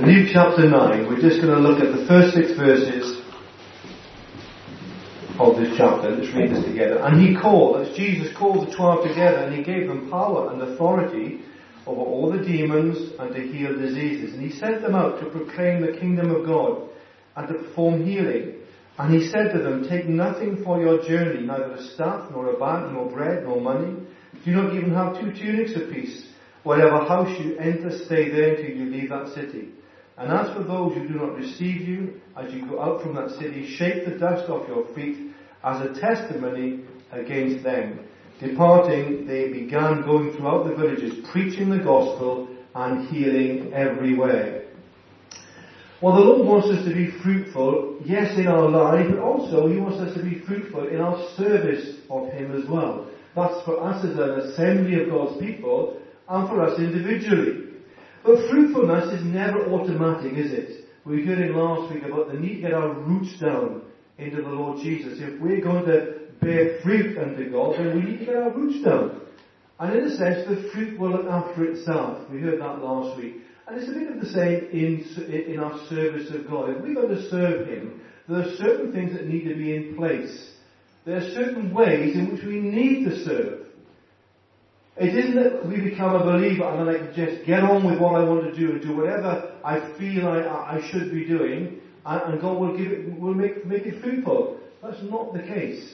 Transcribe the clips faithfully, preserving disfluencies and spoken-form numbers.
Luke chapter nine, we're just going to look at the first six verses of this chapter. Let's read this together. And he called, as Jesus called the twelve together, and he gave them power and authority over all the demons and to heal diseases. And he sent them out to proclaim the kingdom of God and to perform healing. And he said to them, take nothing for your journey, neither a staff, nor a bag, nor bread, nor money. Do not even have two tunics apiece. Whatever house you enter, stay there until you leave that city. And as for those who do not receive you, as you go out from that city, shake the dust off your feet as a testimony against them. Departing, they began going throughout the villages, preaching the gospel and healing everywhere. Well, the Lord wants us to be fruitful, yes, in our life, but also He wants us to be fruitful in our service of Him as well. That's for us as an assembly of God's people and for us individually. But fruitfulness is never automatic, is it? We heard in last week about the need to get our roots down into the Lord Jesus. If we're going to bear fruit unto God, then we need to get our roots down. And in a sense, the fruit will look after itself. We heard that last week. And it's a bit of the same in, in our service of God. If we're going to serve Him, there are certain things that need to be in place. There are certain ways in which we need to serve. It isn't that we become a believer and then I can just get on with what I want to do and do whatever I feel I, I should be doing, and, and God will give it, will make, make it fruitful. That's not the case.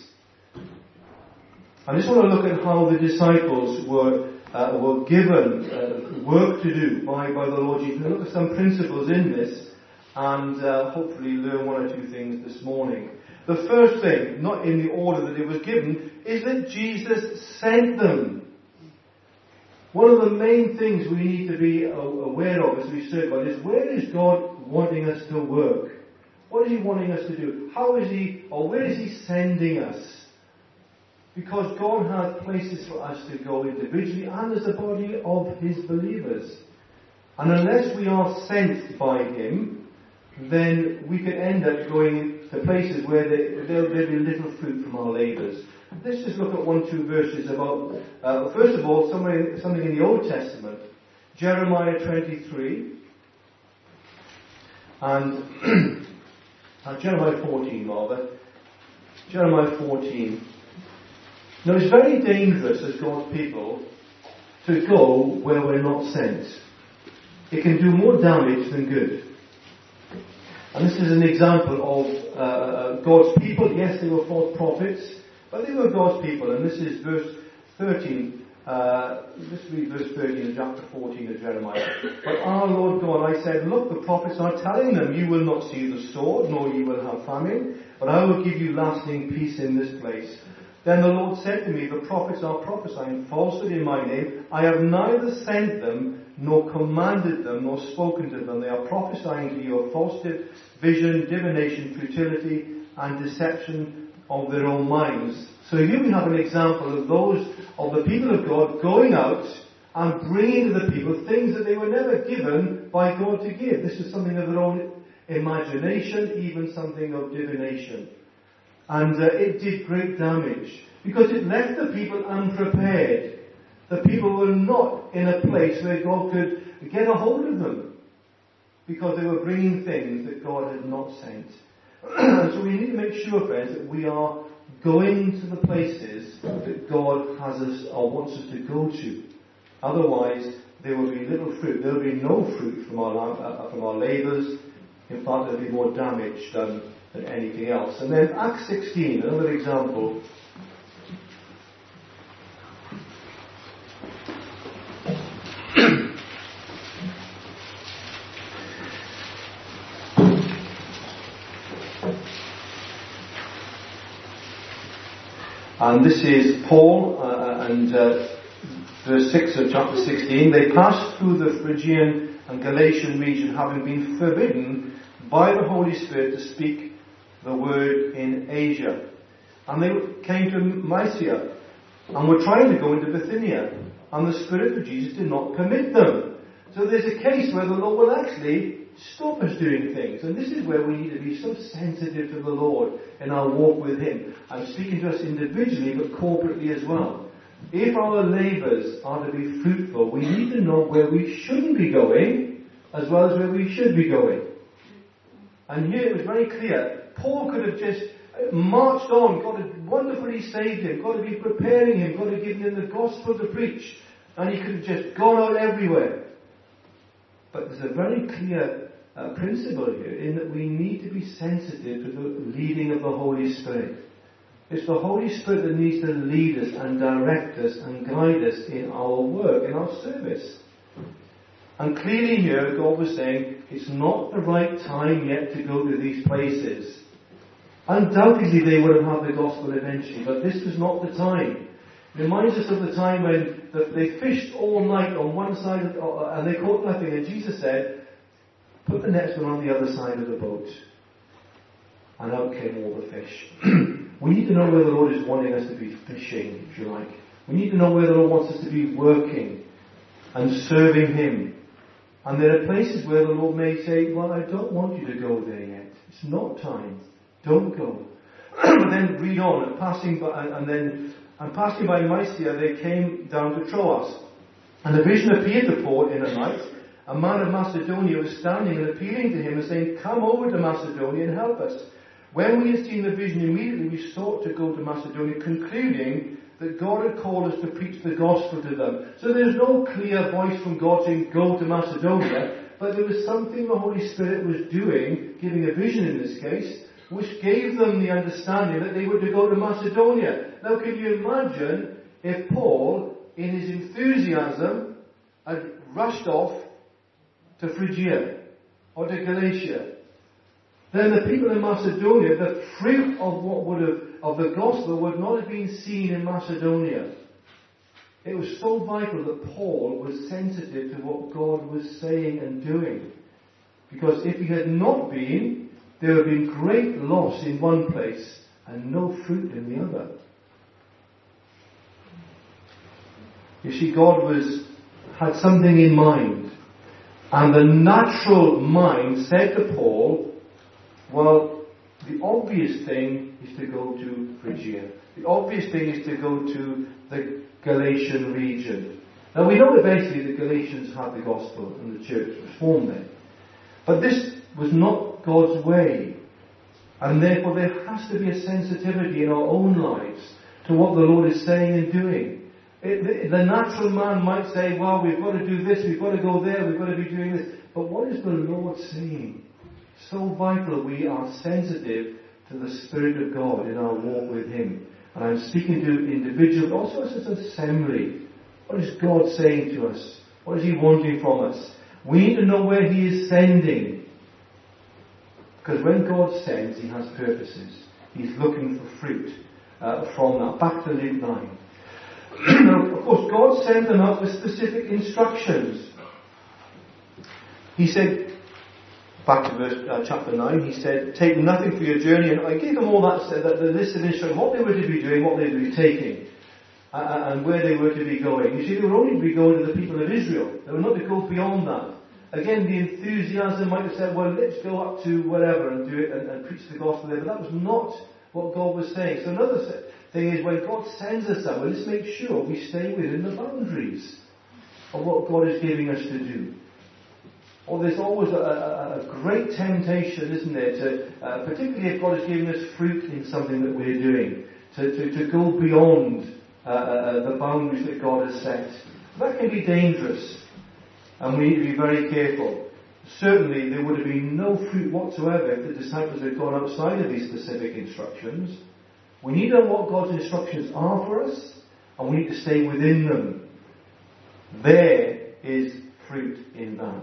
I just want to look at how the disciples were uh, were given uh, work to do by, by the Lord Jesus. We'll look at some principles in this and uh, hopefully learn one or two things this morning. The first thing, not in the order that it was given, is that Jesus sent them. One of the main things we need to be aware of as we serve God is, where is God wanting us to work? What is He wanting us to do? How is He, or where is He sending us? Because God has places for us to go individually and as a body of His believers. And unless we are sent by Him, then we could end up going to places where there, there'll be little fruit from our labours. Let's just look at one or two verses about, uh, first of all, something, something in the Old Testament. Jeremiah twenty-three. And uh, Jeremiah fourteen, rather. Jeremiah fourteen. Now, it's very dangerous as God's people to go where we're not sent. It can do more damage than good. And this is an example of uh, God's people. Yes, they were false prophets, but they were God's people. And this is verse thirteen. Uh, let's read verse thirteen of chapter fourteen of Jeremiah. But our Lord God, I said, look, the prophets are telling them, you will not see the sword, nor you will have famine, but I will give you lasting peace in this place. Then the Lord said to me, the prophets are prophesying falsehood in my name. I have neither sent them, nor commanded them, nor spoken to them. They are prophesying to you a false vision, divination, futility, and deception of their own minds. So here we have an example of those, of the people of God, going out and bringing to the people things that they were never given by God to give. This is something of their own imagination, even something of divination. And uh, it did great damage, because it left the people unprepared. The people were not in a place where God could get a hold of them, because they were bringing things that God had not sent. So we need to make sure, friends, that we are going to the places that God has us or wants us to go to. Otherwise, there will be little fruit. There will be no fruit from our uh, from our labours. In fact, there will be more damage done than anything else. And then Acts sixteen, another example. And this is Paul, uh, and uh, verse six of chapter sixteen. They passed through the Phrygian and Galatian region, having been forbidden by the Holy Spirit to speak the word in Asia. And they came to Mysia, and were trying to go into Bithynia, and the Spirit of Jesus did not permit them. So there's a case where the Lord will actually stop us doing things. And this is where we need to be so sensitive to the Lord in our walk with Him. I'm speaking to us individually, but corporately as well. If our labours are to be fruitful, we need to know where we shouldn't be going, as well as where we should be going. And here it was very clear. Paul could have just marched on. God had wonderfully saved him. God had been preparing him. God had given him the gospel to preach. And he could have just gone out everywhere. But there's a very clear uh, principle here in that we need to be sensitive to the leading of the Holy Spirit. It's the Holy Spirit that needs to lead us and direct us and guide us in our work, in our service. And clearly here, God was saying, it's not the right time yet to go to these places. Undoubtedly they would have had the gospel eventually, but this was not the time. It reminds us of the time when they fished all night on one side of, and they caught nothing, and Jesus said, put the nets on the other side of the boat. And out came all the fish. We need to know where the Lord is wanting us to be fishing, if you like. We need to know where the Lord wants us to be working and serving Him. And there are places where the Lord may say, well, I don't want you to go there yet. It's not time. Don't go. And then read on, and passing by, and then, and passing by Mysia, they came down to Troas. And the vision appeared to Paul in a night. A man of Macedonia was standing and appealing to him and saying, come over to Macedonia and help us. When we had seen the vision, immediately we sought to go to Macedonia, concluding that God had called us to preach the gospel to them. So there's no clear voice from God saying, go to Macedonia, but there was something the Holy Spirit was doing, giving a vision in this case, which gave them the understanding that they were to go to Macedonia. Now can you imagine if Paul, in his enthusiasm, had rushed off to Phrygia or to Galatia? Then the people in Macedonia, the fruit of what would have, of the gospel would not have been seen in Macedonia. It was so vital that Paul was sensitive to what God was saying and doing. Because if he had not been, there would have been great loss in one place and no fruit in the other. You see, God was, had something in mind. And the natural mind said to Paul, well, the obvious thing is to go to Phrygia. The obvious thing is to go to the Galatian region. Now we know eventually the Galatians had the gospel and the church was formed there. But this was not God's way. And therefore there has to be a sensitivity in our own lives to what the Lord is saying and doing. It, the, the natural man might say, well, we've got to do this, we've got to go there, we've got to be doing this. But what is the Lord saying? So vital we are sensitive to the Spirit of God in our walk with Him. And I'm speaking to individuals, also as an assembly. What is God saying to us? What is He wanting from us? We need to know where He is sending. Because when God sends, He has purposes. He's looking for fruit uh, from that. Back to Luke nine. Now, of course, God sent them out with specific instructions. He said, back to verse, uh, chapter nine, he said, take nothing for your journey. And I gave them all that, that the list of instructions, what they were to be doing, what they were to be taking, uh, and where they were to be going. You see, they were only to be going to the people of Israel. They were not to go beyond that. Again, the enthusiasm might have said, well, let's go up to wherever and do it and, and preach the gospel there. But that was not what God was saying. So another thing is, when God sends us somewhere, let's make sure we stay within the boundaries of what God is giving us to do. Or there's always a, a, a great temptation, isn't there, to, uh, particularly if God is giving us fruit in something that we're doing, to, to, to go beyond uh, uh, the boundaries that God has set. That can be dangerous, and we need to be very careful. Certainly there would have been no fruit whatsoever if the disciples had gone outside of these specific instructions. We need to know what God's instructions are for us, and we need to stay within them. There is fruit in that.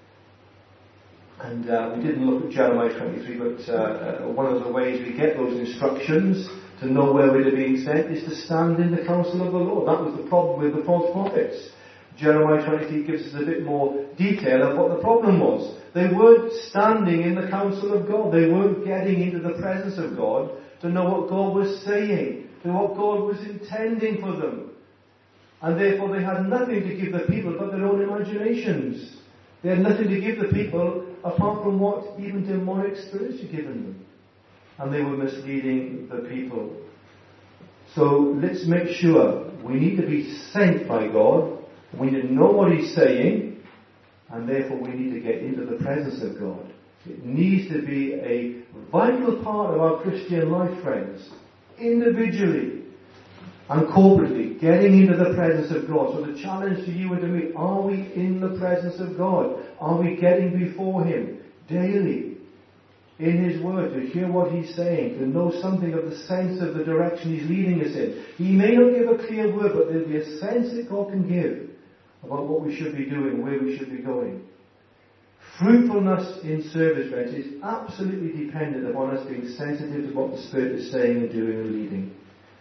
And uh, we didn't look at Jeremiah twenty-three, but uh, uh, one of the ways we get those instructions to know where we're being sent is to stand in the counsel of the Lord. That was the problem with the false prophets. Jeremiah twenty-three gives us a bit more detail of what the problem was. They weren't standing in the counsel of God. They weren't getting into the presence of God to know what God was saying, to what God was intending for them. And therefore they had nothing to give the people but their own imaginations. They had nothing to give the people apart from what even demonic spirits had given them. And they were misleading the people. So let's make sure we need to be sent by God. We need to know what He's saying. And therefore we need to get into the presence of God. It needs to be a vital part of our Christian life, friends. Individually and corporately, getting into the presence of God. So the challenge to you and to me, are we in the presence of God? Are we getting before Him daily in His Word to hear what He's saying, to know something of the sense of the direction He's leading us in? He may not give a clear word, but there'll be a sense that God can give about what we should be doing, where we should be going. Fruitfulness in service, friends, is absolutely dependent upon us being sensitive to what the Spirit is saying and doing and leading.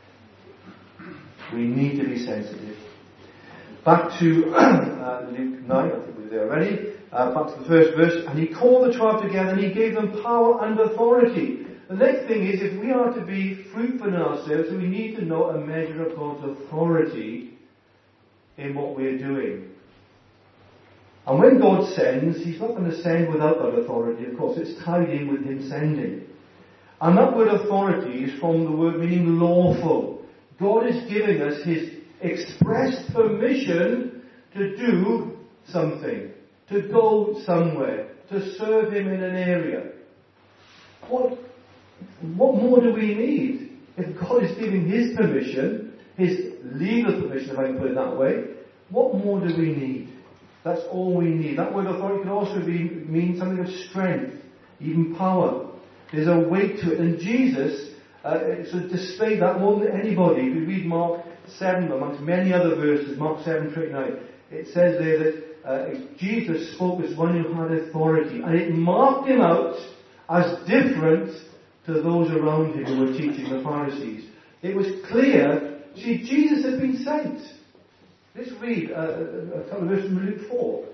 We need to be sensitive. Back to uh, Luke nine, I think we're there already. Uh, back to the first verse. And He called the twelve together and He gave them power and authority. The next thing is, if we are to be fruitful in ourselves, we need to know a measure of God's authority in what we're doing. And when God sends, He's not going to send without that authority. Of course, it's tied in with Him sending. And that word authority is from the word meaning lawful. God is giving us His express permission to do something, to go somewhere, to serve Him in an area. What, what more do we need? If God is giving His permission, His legal permission, if I can put it that way, what more do we need? That's all we need. That word authority can also be, mean something of strength, even power. There's a weight to it. And Jesus uh, sort of displayed that more than anybody. If you read Mark seven, amongst many other verses, Mark seven twenty-nine, it says there that uh, Jesus spoke as one who had authority. And it marked Him out as different to those around Him who were teaching, the Pharisees. It was clear. See, Jesus had been sent. Let's read uh, a couple of verses from Luke four.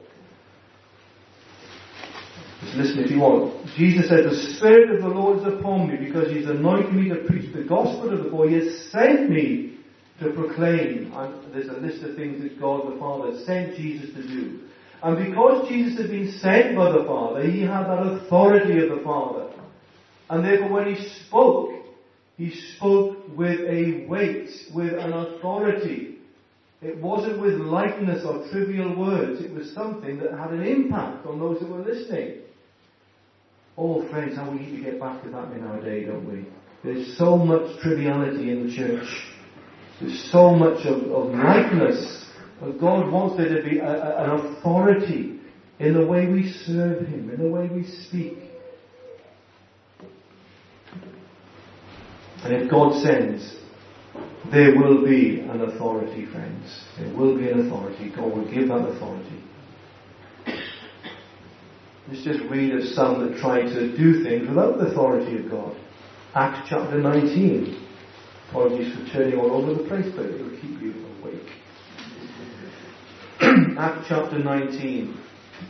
Just listen if you want. Jesus said, "The Spirit of the Lord is upon me, because He's anointed me to preach the gospel to the poor. He has sent me to proclaim." And there's a list of things that God the Father has sent Jesus to do. And because Jesus had been sent by the Father, He had that authority of the Father. And therefore when He spoke, He spoke with a weight, with an authority. It wasn't with lightness or trivial words. It was something that had an impact on those that were listening. Oh, friends, how we need to get back to that in our day, don't we? There's so much triviality in the church. There's so much of, of lightness. But God wants there to be a, a, an authority in the way we serve Him, in the way we speak. And if God sends, there will be an authority, friends. There will be an authority. God will give that authority. Let's just read of some that try to do things without the authority of God. Acts chapter nineteen. Apologies for turning all over the place, but it will keep you awake. Acts chapter nineteen.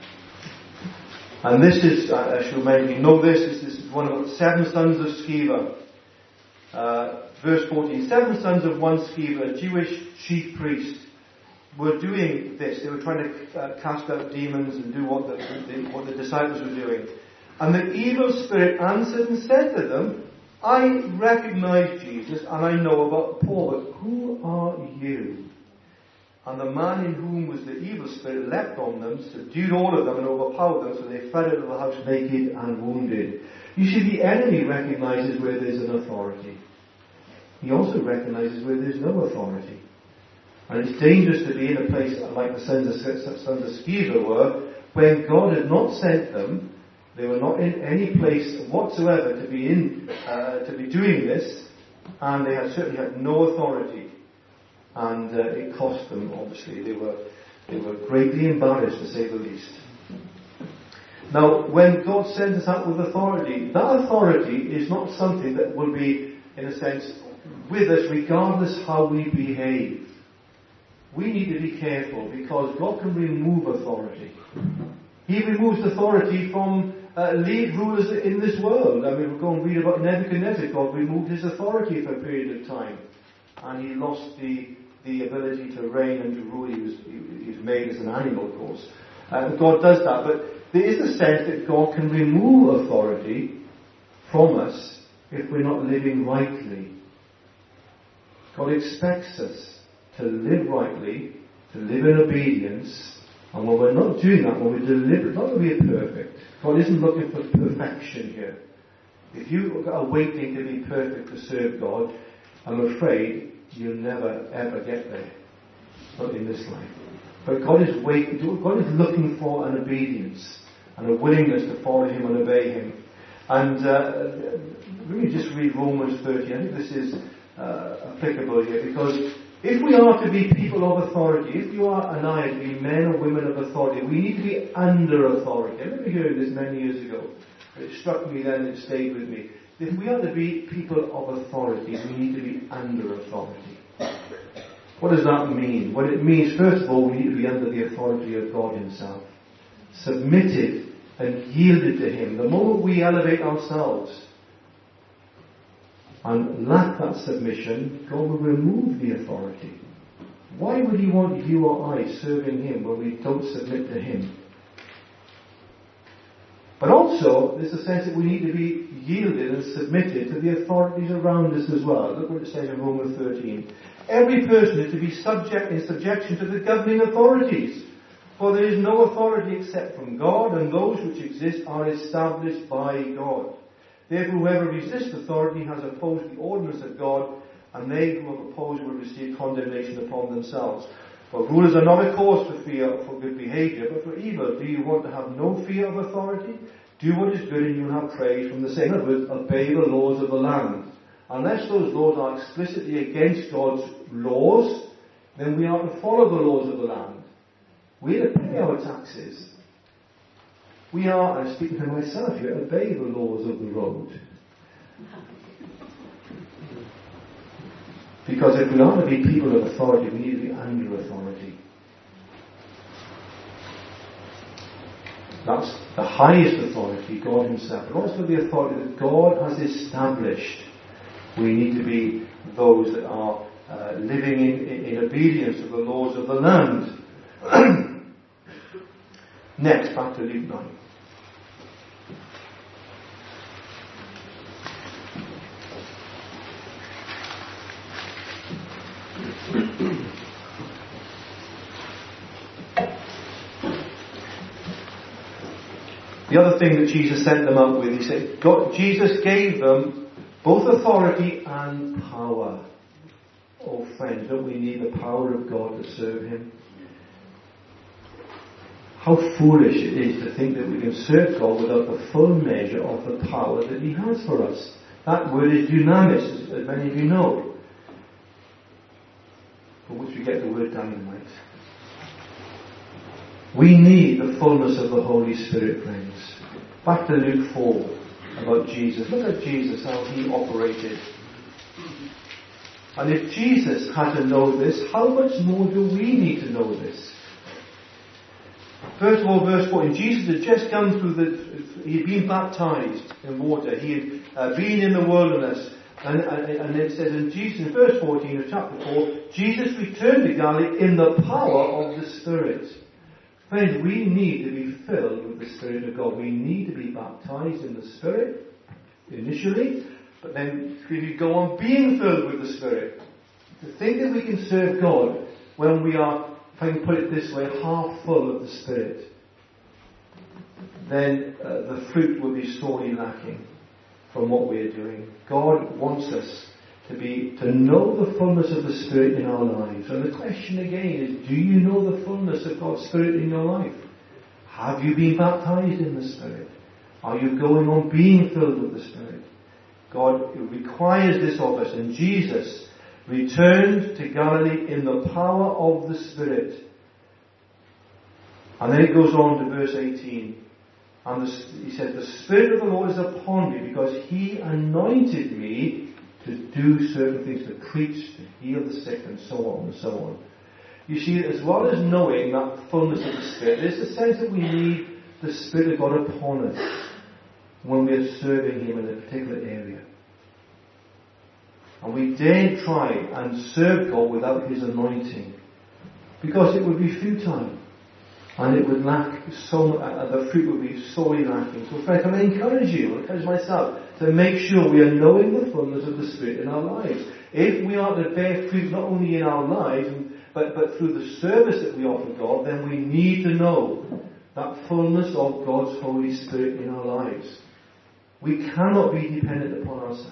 And this is, I shall maybe know this, this is one of the seven sons of Sceva. Uh, verse fourteen, seven sons of one Sceva, a Jewish chief priest, were doing this. They were trying to uh, cast out demons and do what the, the, what the disciples were doing. And the evil spirit answered and said to them, "I recognize Jesus and I know about Paul, but who are you?" And the man in whom was the evil spirit leapt on them, subdued all of them and overpowered them, so they fled out of the house naked and wounded. You see, the enemy recognizes where there's an authority. He also recognizes where there's no authority. And it's dangerous to be in a place like the sons of, sons of Sceva were, when God had not sent them. They were not in any place whatsoever to be in, uh, to be doing this, and they had certainly had no authority. And uh, it cost them, obviously. They were, they were greatly embarrassed, to say the least. Now, when God sends us out with authority, that authority is not something that will be, in a sense, with us regardless how we behave. We need to be careful, because God can remove authority. He removes authority from uh, lead rulers in this world. I mean, we'll go and read about Nebuchadnezzar. God removed his authority for a period of time. And he lost the, the ability to reign and to rule. He was, he, he was made as an animal, of course. Uh, God does that. But there is a sense that God can remove authority from us if we're not living rightly. God expects us to live rightly, to live in obedience, And when we're not doing that, when we're deliberate, not that we're perfect. God isn't looking for perfection here. If you are waiting to be perfect to serve God, I'm afraid you'll never ever get there. Not in this life. But God is waiting, God is looking for an obedience and a willingness to follow Him and obey Him. And uh, let me just read Romans thirteen. I think this is uh, applicable here, because if we are to be people of authority, if you are and I are to be men or women of authority, we need to be under authority. I remember hearing this many years ago. It struck me then, it stayed with me. If we are to be people of authority, we need to be under authority. What does that mean? Well, it means, first of all, we need to be under the authority of God Himself. Submitted and yielded to Him. The moment we elevate ourselves and lack that submission, God will remove the authority. Why would He want you or I serving Him when we don't submit to Him? But also, there's a sense that we need to be yielded and submitted to the authorities around us as well. Look what it says in Romans thirteen. Every person is to be subject in subjection to the governing authorities. For there is no authority except from God, and those which exist are established by God. Therefore, whoever resists authority has opposed the ordinance of God, and they who have opposed will receive condemnation upon themselves. For rulers are not a cause for fear for good behaviour, but for evil. Do you want to have no fear of authority? Do what is good and you will have praise from the same. In other words, obey the laws of the land. Unless those laws are explicitly against God's laws, then we are to follow the laws of the land. We are to pay our taxes. We are, I'm speaking to myself here, obey the laws of the road. Because if we are to be people of authority, we need to be under authority. That's the highest authority, God Himself, but also the authority that God has established. We need to be those that are uh, living in, in, in obedience to the laws of the land. Next, back to Luke nine. The other thing that Jesus sent them out with, He said, God, Jesus gave them both authority and power. Oh friends, don't we need the power of God to serve Him? How foolish it is to think that we can serve God without the full measure of the power that He has for us. That word is dunamis, as many of you know, from which we get the word dynamite. We need the fullness of the Holy Spirit, friends. Back to Luke four, about Jesus. Look at Jesus, how He operated. And if Jesus had to know this, how much more do we need to know this? First of all, verse fourteen. Jesus had just come through the, he had been baptized in water. He had uh, been in the wilderness. And, and, and it says in Jesus, in verse fourteen of chapter four, Jesus returned to Galilee in the power of the Spirit. Friends, we need to be filled with the Spirit of God. We need to be baptized in the Spirit initially, but then we go on being filled with the Spirit. To think that we can serve God when we are, if I can put it this way, half full of the Spirit, then uh, the fruit will be sorely lacking from what we are doing. God wants us to be, to know the fullness of the Spirit in our lives. And the question again is, do you know the fullness of God's Spirit in your life? Have you been baptized in the Spirit? Are you going on being filled with the Spirit? God requires this of us, and Jesus returned to Galilee in the power of the Spirit. And then it goes on to verse eighteen. And the, he said, the Spirit of the Lord is upon me because He anointed me to do certain things, to preach, to heal the sick, and so on and so on. You see, as well as knowing that fullness of the Spirit, there's a sense that we need the Spirit of God upon us when we are serving Him in a particular area. And we daren't try and serve God without His anointing, because it would be futile. And it would lack so, uh, the fruit would be sorely lacking. So friends, I encourage you, I encourage myself, to make sure we are knowing the fullness of the Spirit in our lives. If we are to bear fruit not only in our lives, but but, but through the service that we offer God, then we need to know that fullness of God's Holy Spirit in our lives. We cannot be dependent upon ourselves.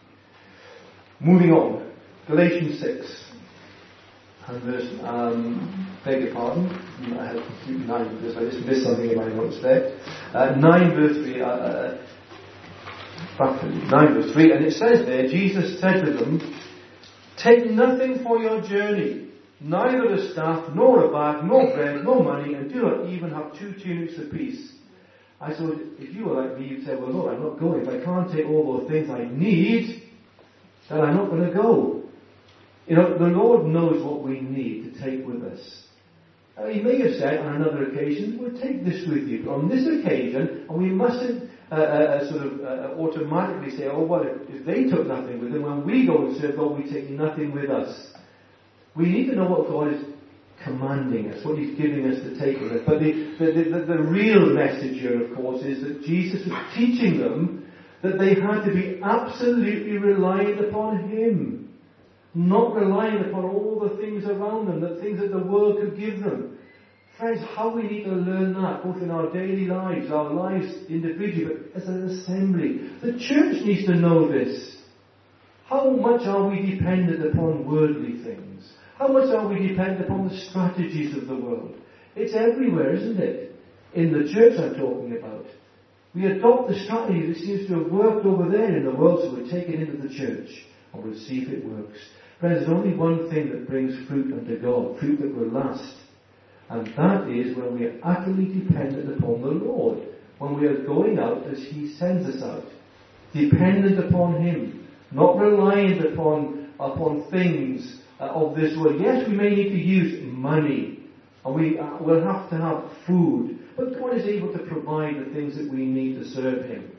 Moving on, Galatians six, and verse, um, beg your pardon, I had completely nine verse, I just missed something in my notes there. Uh, nine verse three, uh, uh, back to nine verse three, and it says there, Jesus said to them, "Take nothing for your journey, neither a staff, nor a bag, nor bread, nor money, and do not even have two tunics apiece." I said, if you were like me, you'd say, well, Lord, I'm not going. If I can't take all those things I need, then I'm not going to go. You know, the Lord knows what we need to take with us. Uh, he may have said on another occasion, well, take this with you. But on this occasion, and we mustn't uh, uh, sort of uh, automatically say, oh, well, if, if they took nothing with them, when we go and serve God, we take nothing with us. We need to know what God is commanding us, what He's giving us to take with us. But the, the, the, the real message here, of course, is that Jesus was teaching them that they had to be absolutely reliant upon Him, not relying upon all the things around them, the things that the world could give them. Friends, how we need to learn that, both in our daily lives, our lives individually, but as an assembly. The church needs to know this. How much are we dependent upon worldly things? How much are we dependent upon the strategies of the world? It's everywhere, isn't it? In the church I'm talking about. We adopt the strategy that seems to have worked over there in the world, so we take it into the church and we'll see if it works. Friends, there's only one thing that brings fruit unto God, fruit that will last. And that is when we are utterly dependent upon the Lord. When we are going out as He sends us out. Dependent upon Him. Not reliant upon, upon things uh, of this world. Yes, we may need to use money. And we uh, will have to have food. But God is able to provide the things that we need to serve Him.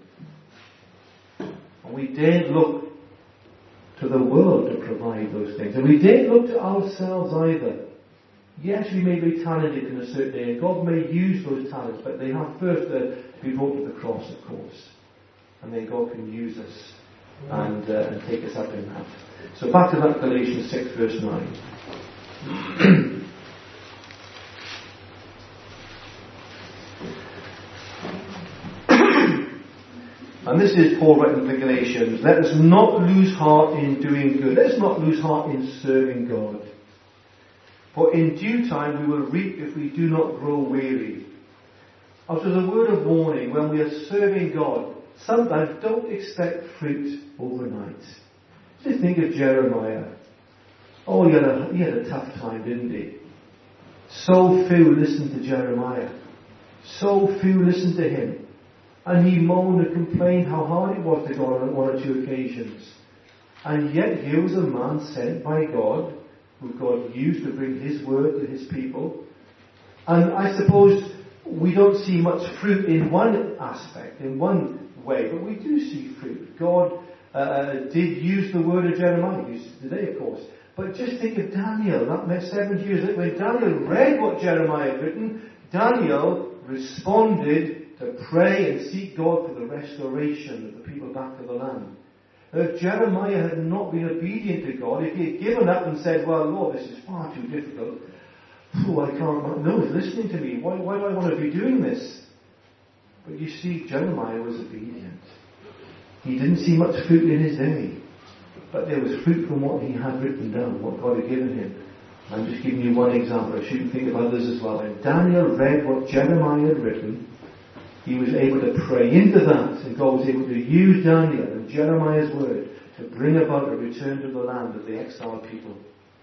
And we daren't look to the world to provide those things. And we daren't look to ourselves either. Yes, we may be talented in a certain area. God may use those talents, but they have first to be brought to the cross, of course. And then God can use us and, uh, and take us up in that. So back to that Galatians six verse nine. And this is Paul writing to the Galatians. Let us not lose heart in doing good. Let us not lose heart in serving God. For in due time we will reap if we do not grow weary. After the word of warning, when we are serving God, sometimes don't expect fruit overnight. Just think of Jeremiah. Oh, he had a, he had a tough time, didn't he? So few listened to Jeremiah. So few listened to him. And he moaned and complained how hard it was to God on one or two occasions. And yet here was a man sent by God, who God used to bring His word to His people. And I suppose we don't see much fruit in one aspect, in one way, but we do see fruit. God uh, did use the word of Jeremiah, he used it today, of course. But just think of Daniel, that meant seventy years later, when Daniel read what Jeremiah had written, Daniel responded to pray and seek God for the restoration of the people back to the land. If Jeremiah had not been obedient to God, if he had given up and said, well, Lord, this is far too difficult, oh, I can't, no one's listening to me, why, why do I want to be doing this? But you see, Jeremiah was obedient. He didn't see much fruit in his day, but there was fruit from what he had written down, what God had given him. I'm just giving you one example. I shouldn't think of others as well. When Daniel read what Jeremiah had written, he was able to pray into that, and God was able to use Daniel and Jeremiah's word to bring about a return to the land of the exiled people.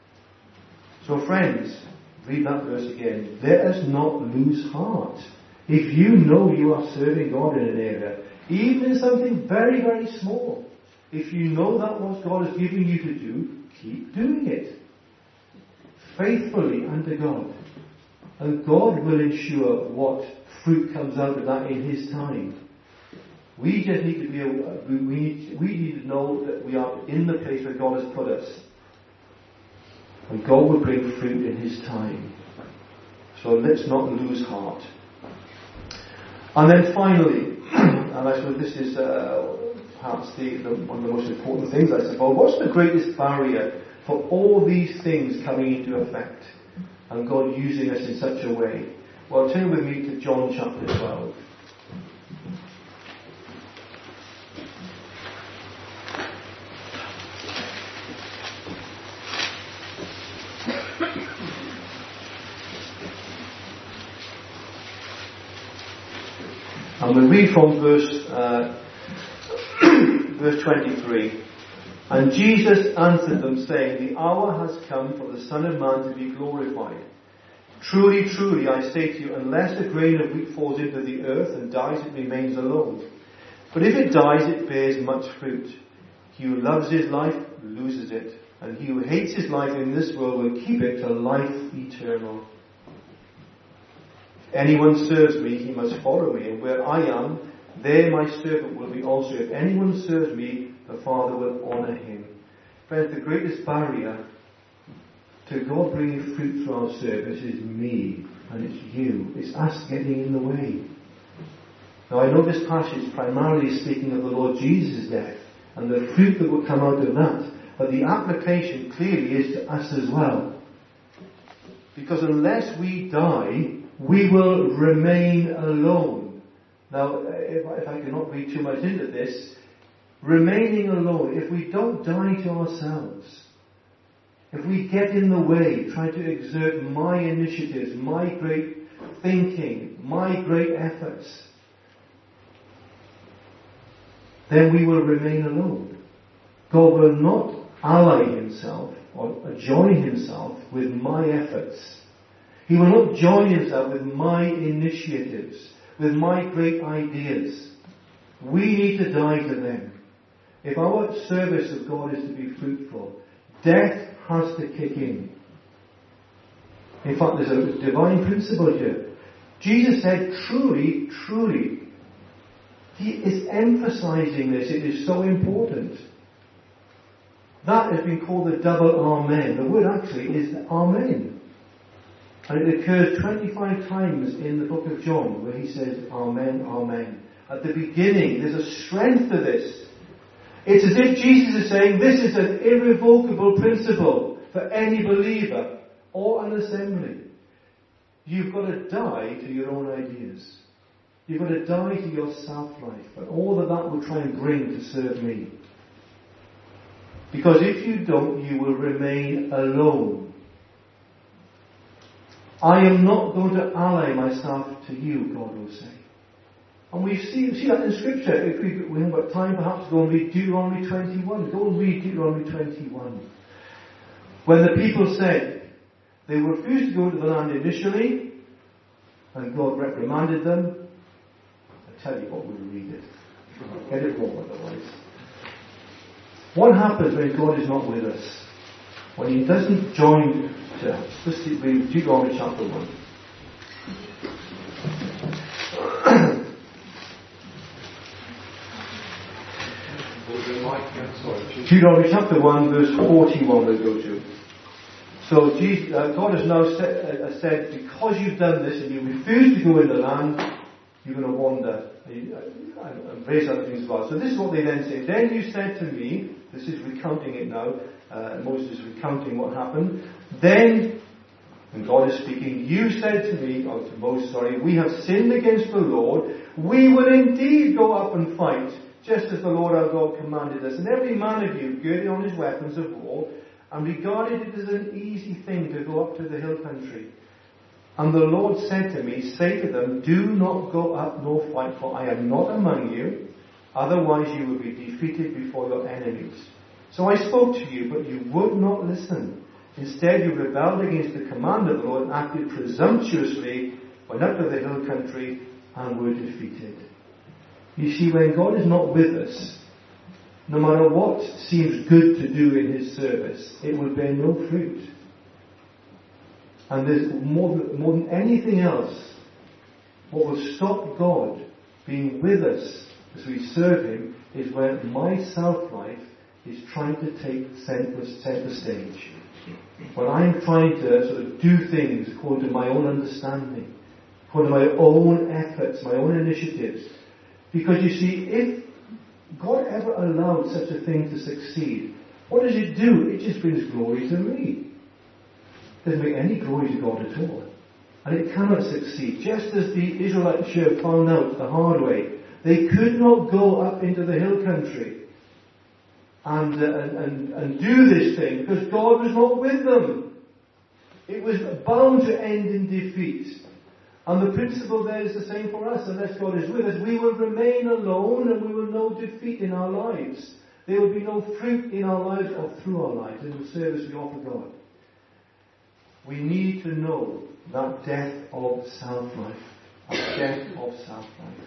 So friends, read that verse again. Let us not lose heart. If you know you are serving God in an area, even in something very, very small, if you know that what God is giving you to do, keep doing it. Faithfully unto God. And God will ensure what fruit comes out of that in His time. We just need to be, we need, we need to know that we are in the place where God has put us. And God will bring fruit in His time. So let's not lose heart. And then finally, and I suppose this is uh, perhaps the, the, one of the most important things, I suppose, what's the greatest barrier for all these things coming into effect and God using us in such a way? Well, turn with me to John chapter twelve. And we read from verse uh, verse twenty-three. And Jesus answered them, saying, the hour has come for the Son of Man to be glorified. Truly, truly, I say to you, unless a grain of wheat falls into the earth and dies, it remains alone. But if it dies, it bears much fruit. He who loves his life loses it, and he who hates his life in this world will keep it to life eternal. If anyone serves me, he must follow me, and where I am, there my servant will be also. If anyone serves me, the Father will honour him. Friends, the greatest barrier to God bringing fruit through our service is me, and it's you. It's us getting in the way. Now, I know this passage primarily is speaking of the Lord Jesus' death and the fruit that will come out of that, but the application clearly is to us as well. Because unless we die, we will remain alone. Now, if, if I cannot read too much into this, remaining alone, if we don't die to ourselves, if we get in the way, try to exert my initiatives, my great thinking, my great efforts, then we will remain alone. God will not ally himself or join himself with my efforts. He will not join himself with my initiatives, with my great ideas. We need to die to them. If our service of God is to be fruitful, death has to kick in. In fact, there's a divine principle here. Jesus said, truly, truly. He is emphasizing this. It is so important. That has been called the double Amen. The word actually is Amen. And it occurs twenty-five times in the book of John where he says Amen, Amen. At the beginning, there's a strength to this. It's as if Jesus is saying this is an irrevocable principle for any believer or an assembly. You've got to die to your own ideas. You've got to die to your self-life and all that that will try and bring to serve me. Because if you don't, you will remain alone. I am not going to ally myself to you, God will say. And we see, see that in Scripture. If we, we haven't got time perhaps to go and read Deuteronomy twenty-one. Go and read Deuteronomy twenty-one. When the people said they refused to go to the land initially, and God reprimanded them, I tell you what, we'll read it. Get it wrong otherwise. What happens when God is not with us? When he doesn't join to us. Let's read Deuteronomy chapter one. Deuteronomy chapter one, verse forty-one we'll go to. So Jesus, uh, God has now said, uh, said, because you've done this and you refuse to go in the land, you're going to wander. And, uh, and various other things as well. So this is what they then say. Then you said to me, this is recounting it now, uh, Moses is recounting what happened. Then, and God is speaking, you said to me, or to Moses, sorry, we have sinned against the Lord. We will indeed go up and fight, just as the Lord our God commanded us. And every man of you girded on his weapons of war, and regarded it as an easy thing to go up to the hill country. And the Lord said to me, say to them, do not go up nor fight, for I am not among you, otherwise you will be defeated before your enemies. So I spoke to you, but you would not listen. Instead you rebelled against the command of the Lord and acted presumptuously, went up to the hill country, and were defeated. You see, when God is not with us, no matter what seems good to do in his service, it will bear no fruit. And there's more than, more than anything else, what will stop God being with us as we serve him is when my self-life is trying to take center, center stage. When I'm trying to sort of do things according to my own understanding, according to my own efforts, my own initiatives. Because you see, if God ever allowed such a thing to succeed, What does it do? It just brings glory to me. It doesn't bring any glory to God at all. And it cannot succeed. Just as the Israelite church found out the hard way, they could not go up into the hill country and, uh, and, and, and do this thing because God was not with them. It was bound to end in defeat. And the principle there is the same for us. Unless God is with us, we will remain alone and we will know defeat in our lives. There will be no fruit in our lives or through our lives in the service we offer God. We need to know that death of self-life. That death of self-life.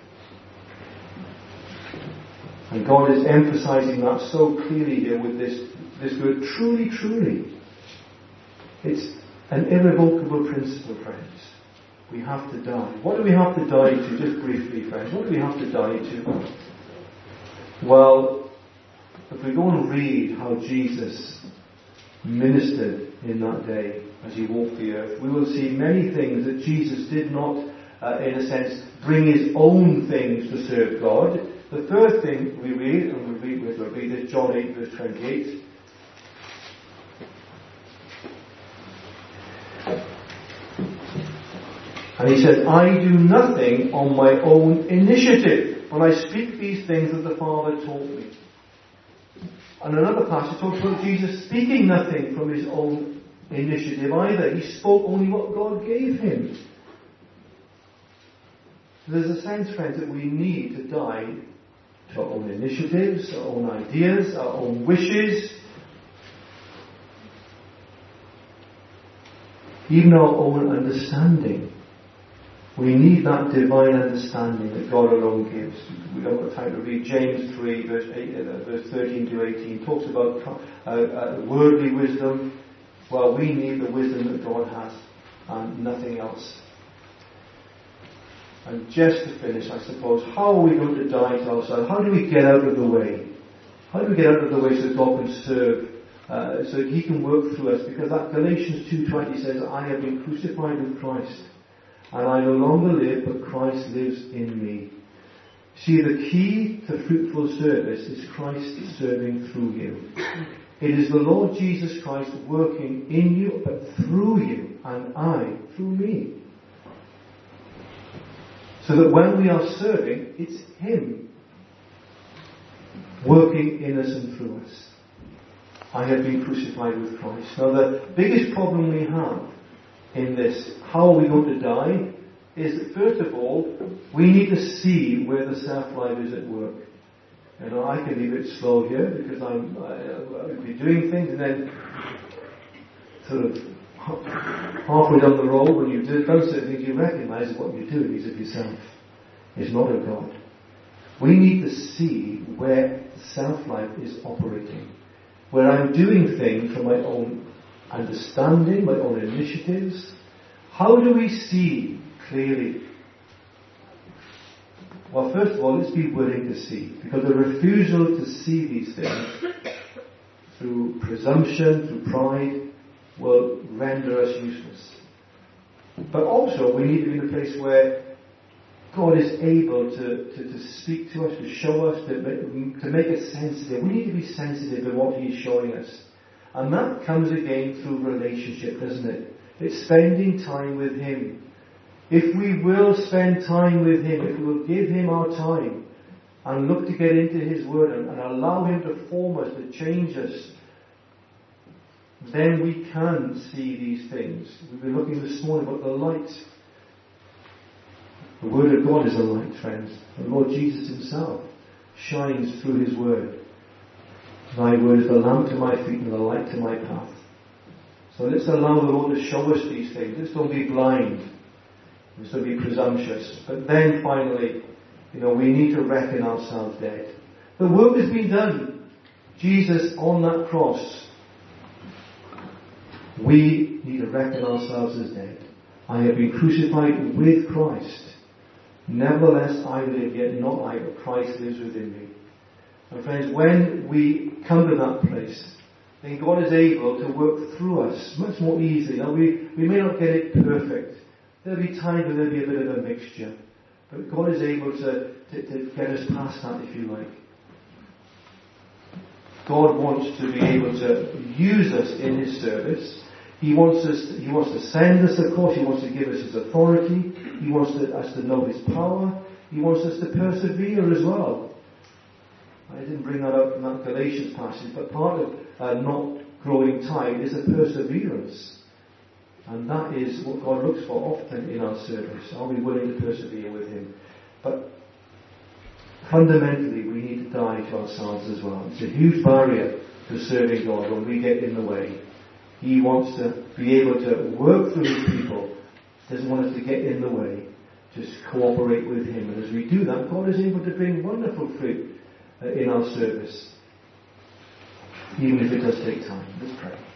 And God is emphasizing that so clearly here with this, this word, truly, truly. It's an irrevocable principle, friends. We have to die. What do we have to die to? Just briefly, friends. What do we have to die to? Well, if we go and read how Jesus ministered in that day as he walked the earth, we will see many things that Jesus did not, uh, in a sense, bring his own things to serve God. The first thing we read, and we read, we'll read this, John eight verse twenty-eight. And he said, I do nothing on my own initiative, but I speak these things that the Father taught me. And another passage talks about Jesus speaking nothing from his own initiative either. He spoke only what God gave him. So there's a sense, friends, that we need to die to our own initiatives, our own ideas, our own wishes, even our own understanding. We need that divine understanding that God alone gives. We don't have time to read James three, verse, eight, uh, verse thirteen to eighteen. It talks about uh, uh, worldly wisdom. Well, we need the wisdom that God has and nothing else. And just to finish, I suppose, how are we going to die to ourselves? How do we get out of the way? How do we get out of the way so that God can serve, uh, so that He can work through us? Because that Galatians two twenty says, I have been crucified with Christ. And I no longer live, but Christ lives in me. See, the key to fruitful service is Christ serving through you. It is the Lord Jesus Christ working in you, but through you, and I, through me. So that when we are serving, it's Him working in us and through us. I have been crucified with Christ. Now the biggest problem we have in this, how are we going to die, is that first of all, we need to see where the self-life is at work. You know, I can be a bit slow here because I'm, I, I'll be doing things and then sort of halfway down the road when you've done certain things, you recognize what you're doing is of yourself. It's not of God. We need to see where self-life is operating. Where I'm doing things for my own understanding, my own initiatives. How do we see clearly? Well, first of all, let's be willing to see. Because the refusal to see these things through presumption, through pride, will render us useless. But also, we need to be in a place where God is able to, to, to speak to us, to show us, to, to make us sensitive. We need to be sensitive to what He is showing us. And that comes again through relationship, doesn't it? It's spending time with Him. If we will spend time with Him, if we will give Him our time and look to get into His Word and, and allow Him to form us, to change us, then we can see these things. We've been looking this morning about the light. The Word of God is a light, friends. The Lord Jesus Himself shines through His Word. Thy Word is the lamp to my feet and the light to my path. So let's allow the Lord to show us these things. Let's don't be blind. Let's don't be presumptuous. But then finally, you know, we need to reckon ourselves dead. The work has been done. Jesus on that cross. We need to reckon ourselves as dead. I have been crucified with Christ. Nevertheless I live, yet not I, but Christ lives within me. And friends, when we come to that place, then God is able to work through us much more easily. Now we, we may not get it perfect. There'll be times when there'll be a bit of a mixture. But God is able to, to, to get us past that, if you like. God wants to be able to use us in His service. He wants us, to, He wants to send us, of course. He wants to give us His authority. He wants to, us to know His power. He wants us to persevere as well. I didn't bring that up in that Galatians passage, but part of uh, not growing tired is a perseverance. And that is what God looks for often in our service. Are we willing to persevere with Him? But fundamentally, we need to die to ourselves as well. It's a huge barrier to serving God when we get in the way. He wants to be able to work through His people. He doesn't want us to get in the way. Just cooperate with Him. And as we do that, God is able to bring wonderful fruit uh, in our service. Even if it does take time. Let's pray.